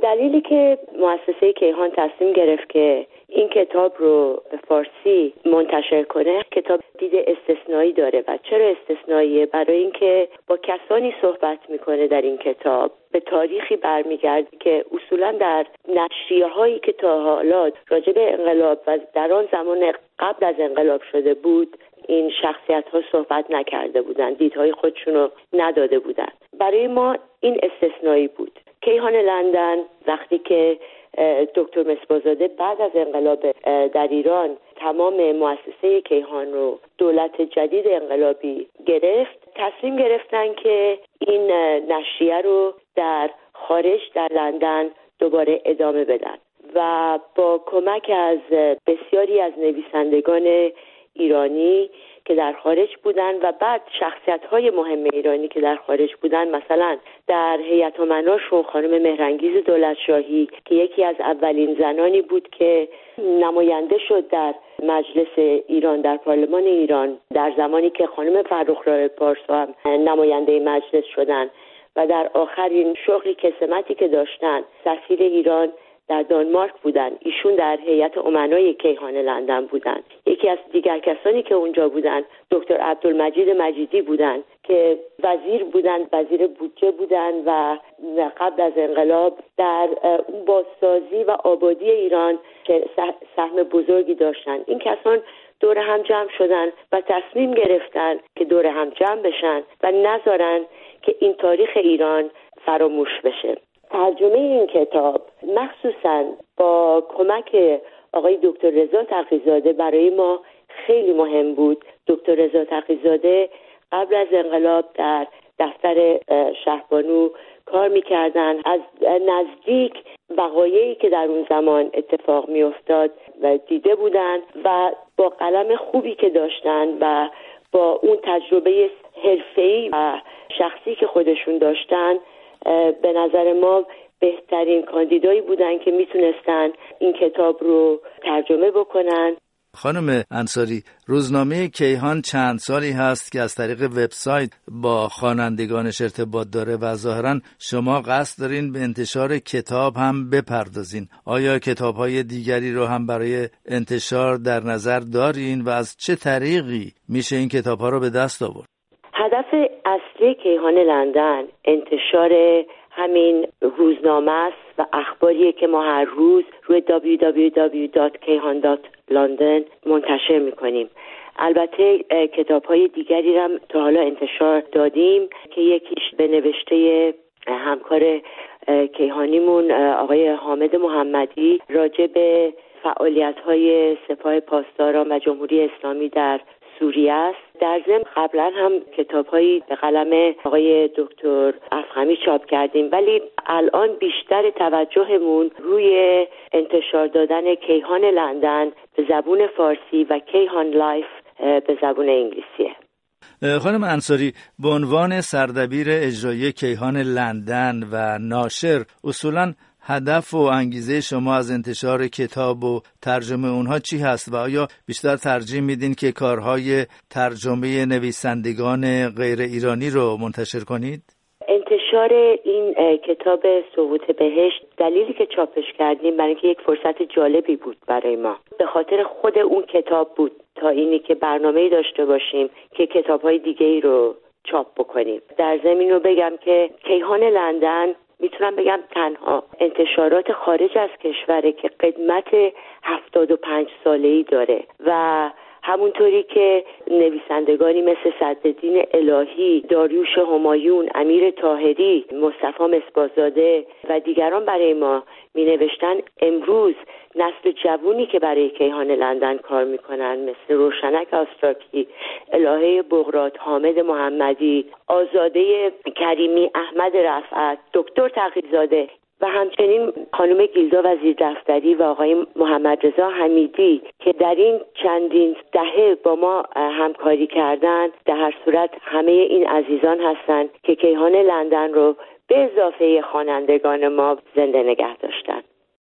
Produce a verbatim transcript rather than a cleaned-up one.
دلیلی که مؤسسه کیهان تصمیم گرفت که این کتاب رو به فارسی منتشر کنه، کتاب دید استثنایی داره. و چرا استثنائیه؟ برای اینکه با کسانی صحبت میکنه در این کتاب، به تاریخی برمیگرده که اصولا در نشریه هایی که تا حالا راجع به انقلاب و در آن زمان قبل از انقلاب شده بود، این شخصیت ها صحبت نکرده بودن، دیدهای خودشون رو نداده بودن. برای ما این استثنایی بود. کیهان لندن وقتی که دکتر مصباح‌زاده بعد از انقلاب در ایران تمام مؤسسه کیهان رو دولت جدید انقلابی گرفت، تصمیم گرفتن که این نشریه رو در خارج در لندن دوباره ادامه بدن و با کمک از بسیاری از نویسندگان ایرانی که در خارج بودن و بعد شخصیت‌های مهم ایرانی که در خارج بودن، مثلا در هیئت امناشون خانم مهرانگیز دولتشاهی که یکی از اولین زنانی بود که نماینده شد در مجلس ایران، در پارلمان ایران، در زمانی که خانم فرخزاد پارسا هم نماینده مجلس شدن و در آخرین شغلی که سمتی که داشتن سفیر ایران در دانمارک بودن. ایشون در هیئت امنای کیهان لندن بودن. یکی از دیگر کسانی که اونجا بودن دکتر عبدالمجید مجیدی بودن که وزیر بودن، وزیر بودجه بودن و قبل از انقلاب در اون بازسازی و آبادی ایران که سهم بزرگی داشتن. این کسان دور هم جمع شدن و تصمیم گرفتن که دور هم جمع بشن و نذارن که این تاریخ ایران فراموش بشه. ترجمه این کتاب مخصوصاً با کمک آقای دکتر رضا تقی‌زاده برای ما خیلی مهم بود. دکتر رضا تقی‌زاده قبل از انقلاب در دفتر شهبانو کار می‌کردن، از نزدیک وقایعی که در اون زمان اتفاق می‌افتاد و دیده بودن و با قلم خوبی که داشتن و با اون تجربه حرفه‌ای و شخصی که خودشون داشتن، به نظر ما بهترین کاندیدایی بودن که میتونستن این کتاب رو ترجمه بکنن. خانم انصاری، روزنامه کیهان چند سالی هست که از طریق وبسایت با خوانندگانش ارتباط داره و ظاهراً شما قصد دارین به انتشار کتاب هم بپردازین. آیا کتاب‌های دیگری رو هم برای انتشار در نظر دارین و از چه طریقی میشه این کتاب‌ها رو به دست آورد؟ هدف اصلی کیهان لندن انتشار همین روزنامه است و اخباریه که ما هر روز روی دبلیو دبلیو دبلیو دات کیهان دات لندن منتشر میکنیم. البته کتاب‌های دیگری هم تا حالا انتشار دادیم که یکیش به نوشته همکار کیهانیمون آقای حامد محمدی راجع به فعالیت‌های سپاه پاسداران و جمهوری اسلامی در سوریه است. در ضمن قبلا هم کتاب‌هایی به قلم آقای دکتر افخمی چاپ کردیم، ولی الان بیشتر توجهمون روی انتشار دادن کیهان لندن به زبون فارسی و کیهان لایف به زبون انگلیسیه. خانم انصاری، به عنوان سردبیر اجرایی کیهان لندن و ناشر، اصولاً هدف و انگیزه شما از انتشار کتاب و ترجمه اونها چی هست و آیا بیشتر ترجیح میدین که کارهای ترجمه نویسندگان غیر ایرانی رو منتشر کنید؟ انتشار این کتاب سقوط بهشت، دلیلی که چاپش کردیم برای اینکه یک فرصت جالبی بود برای ما، به خاطر خود اون کتاب بود تا اینی که برنامه‌ای داشته باشیم که کتاب‌های دیگه‌ای رو چاپ بکنیم. در ضمن رو بگم که کیهان لندن میتونم بگم تنها انتشارات خارج از کشوره که قدمت هفتاد و پنج ساله‌ای داره و همونطوری که نویسندگانی مثل صدرالدین الهی، داریوش همایون، امیر طاهری، مصطفی مصباح‌زاده و دیگران برای ما می نوشتن، امروز نسل جوونی که برای کیهان لندن کار میکنن مثل روشنک آستراکی، الهه بغرات، حامد محمدی، آزاده کریمی، احمد رفعت، دکتر تقی‌زاده و همچنین خانم گیلدا وزیردفتری و آقای محمد رضا حمیدی که در این چندین دهه با ما همکاری کردند. در هر صورت همه این عزیزان هستند که کیهان لندن رو به اضافه خوانندگان ما زنده نگه داشتن.